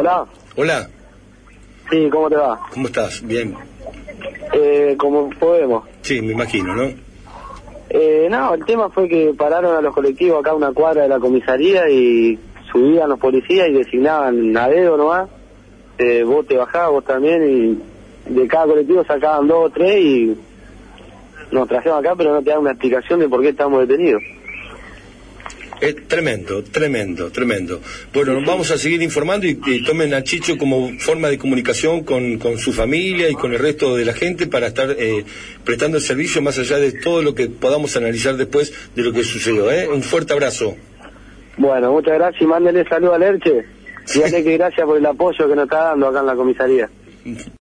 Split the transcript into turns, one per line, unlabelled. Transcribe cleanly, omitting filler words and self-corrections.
Hola.
Hola.
Sí, ¿cómo te va?
¿Cómo estás? Bien.
Como podemos.
Sí, me imagino, ¿no?
No, el tema fue que pararon a los colectivos acá a una cuadra de la comisaría y subían los policías y designaban a dedo nomás. Vos te bajabas, vos también, y de cada colectivo sacaban 2 o 3 y nos trajeron acá, pero no te dan una explicación de por qué estamos detenidos.
Es tremendo. Bueno, nos vamos a seguir informando y tomen a Chicho como forma de comunicación con su familia y con el resto de la gente para estar prestando el servicio más allá de todo lo que podamos analizar después de lo que sucedió. Un fuerte abrazo.
Bueno, muchas gracias y mándele saludo a Lerche. Dígale que gracias por el apoyo que nos está dando acá en la comisaría.